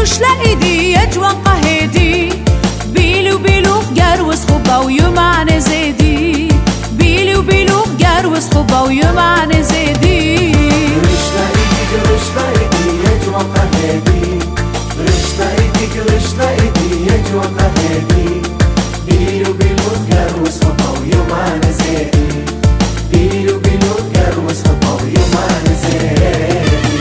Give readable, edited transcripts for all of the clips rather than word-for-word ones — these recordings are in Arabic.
قروش لإيدي يجوى قهيدي بيلي وبيلو قروس خبا ويمان زيدي بيلي وبيلو قروس خبا ويمان زيدي قروش لإيدي يجوى قهيدي قروش لإيدي يجوى قهيدي بيلي وبيلو قروس خبا ويمان زيدي بيلي وبيلو قروس خبا ويمان زيدي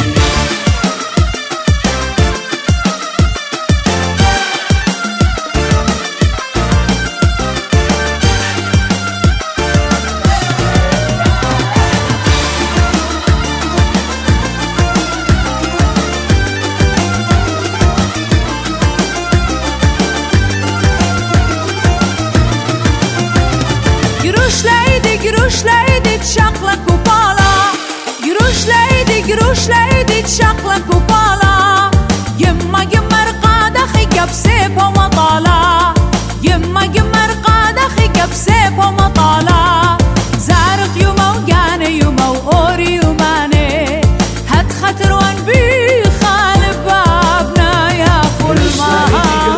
قروش لإيدي تشقلك وبالا قروش لإيدي تشقلك وبالا يما رقادة خيقة بسيبها ومطالة يما رقادة خيقة بسيبها ومطالة زارق يوما وقاني يوما وأوري يوماني هات خطر وان بي خالب بابنا يا فلماني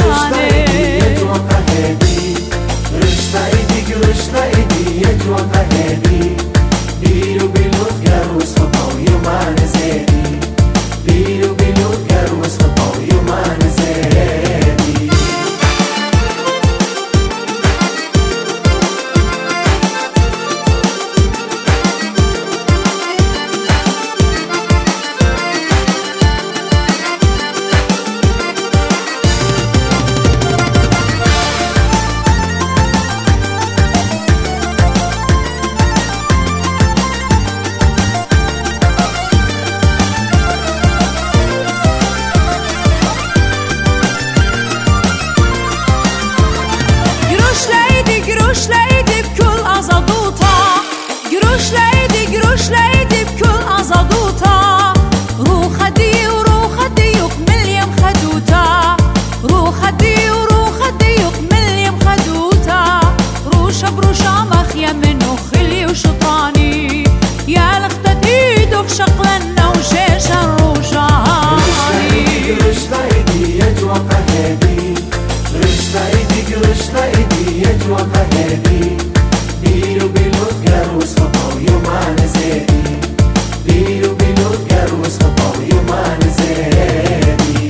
يجوى قهيدي بيلو بيلو قروس خبا ويمان زيدي بيلو بيلو قروس خبا ويمان زيدي قروش لإيدي بكل أزادوطة قروش لإيدي بكل أزادوطة روخدي وروخدي ومليم خدوتا روخدي وروخدي ومليم خدوتا روشة بروشة مخيا منه خلي وشطاني يا لختة إيده بشقلنا وشيشة الروشاني قروش لإيدي يجوى قهيدي قروش لإيدي يجوى قهيدي بيلو بيلو قروس خبا ويمان زيدي بيلو بيلو قروس خبا ويمان زيدي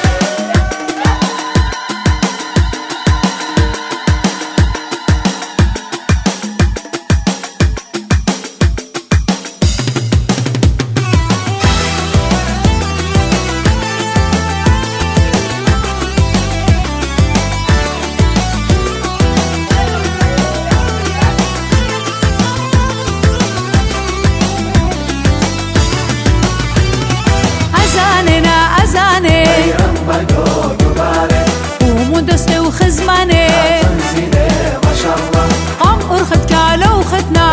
ومدستي وخزماني ما شاء الله قام أرخد كالو وختنا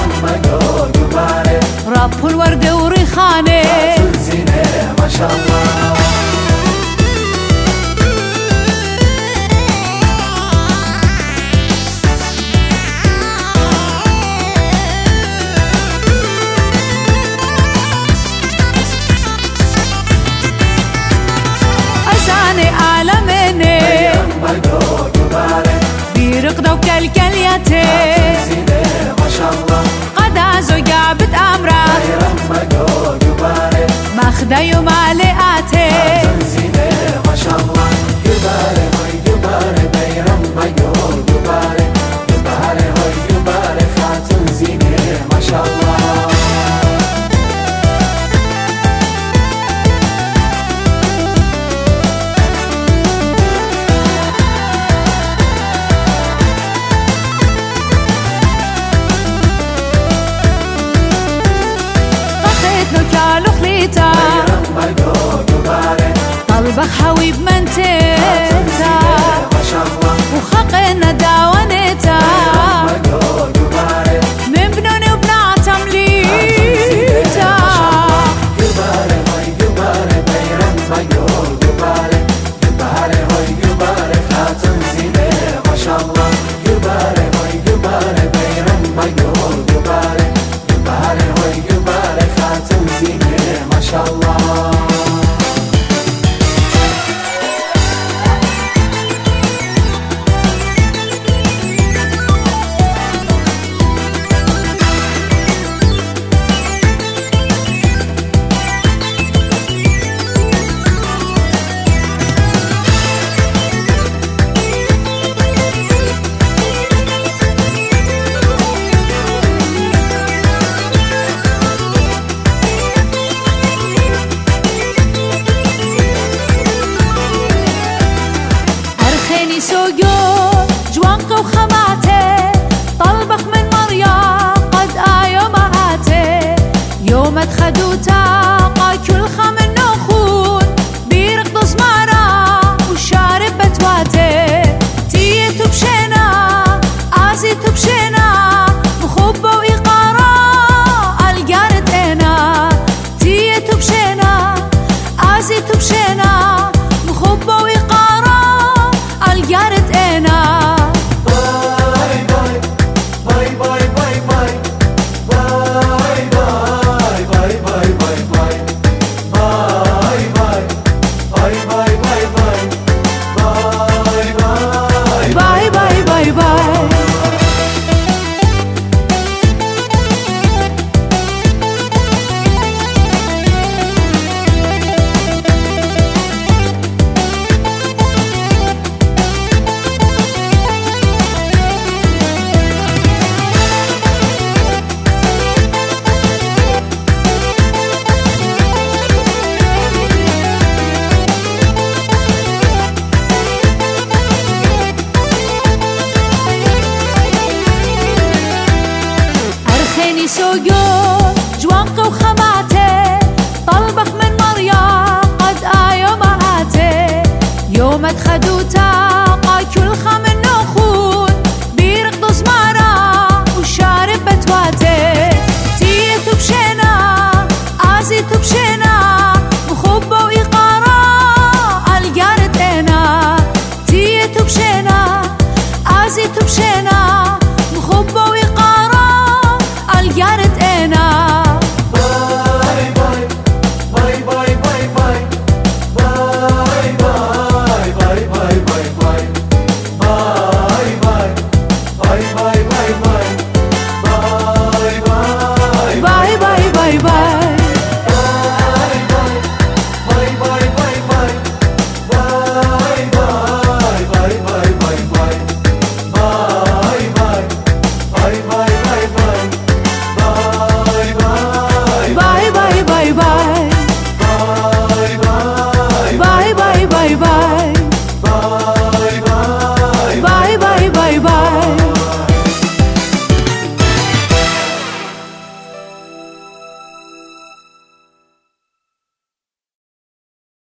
رب الورد وريخاني ما شاء الله بيرقدوا وكالكلياتي ما شاء الله قدا زوجة بتأمره ماخدة يوم عليقاتي ما شاء الله جباري هاي جباري بيرم مجو جباري جباري هاي جباري خاتون زينة ما شاء الله طخيت له كالو خليتا يوغو جوانق وخماتي طلبخ من مريا قد يوم هاتي يومك خدوتا